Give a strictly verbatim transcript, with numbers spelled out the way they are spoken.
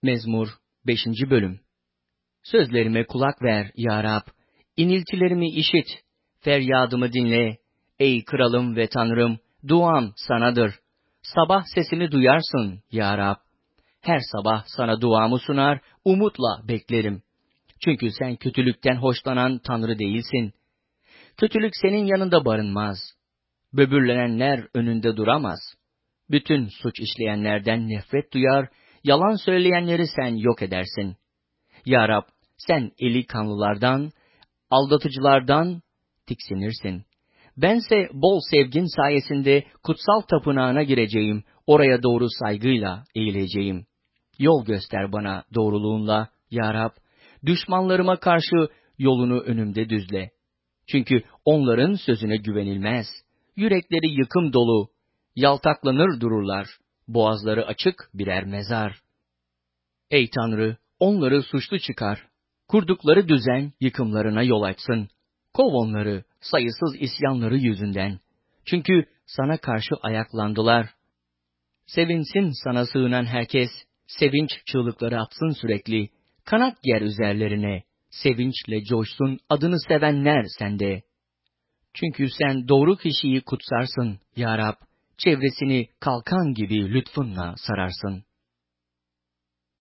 Mezmur beşinci Bölüm. Sözlerime kulak ver, ya Rab. İniltilerimi işit. Feryadımı dinle. Ey kralım ve tanrım, duam sanadır. Sabah sesimi duyarsın, ya Rab. Her sabah sana duamı sunar, umutla beklerim. Çünkü sen kötülükten hoşlanan Tanrı değilsin. Kötülük senin yanında barınmaz. Böbürlenenler önünde duramaz. Bütün suç işleyenlerden nefret duyar, yalan söyleyenleri sen yok edersin. Ya Rab, sen eli kanlılardan, aldatıcılardan tiksinirsin. Bense bol sevgin sayesinde kutsal tapınağına gireceğim, oraya doğru saygıyla eğileceğim. Yol göster bana doğruluğunla, ya Rab, düşmanlarıma karşı yolunu önümde düzle. Çünkü onların sözüne güvenilmez. Yürekleri yıkım dolu, yaltaklanır dururlar, boğazları açık birer mezar. Ey Tanrı, onları suçlu çıkar. Kurdukları düzen yıkımlarına yol açsın. Kov onları sayısız isyanları yüzünden. Çünkü sana karşı ayaklandılar. Sevinsin sana sığınan herkes, sevinç çığlıkları atsın sürekli. Kanat ger üzerlerine, sevinçle coşsun adını sevenler sende. Çünkü sen doğru kişiyi kutsarsın, ya Rab, çevresini kalkan gibi lütfunla sararsın.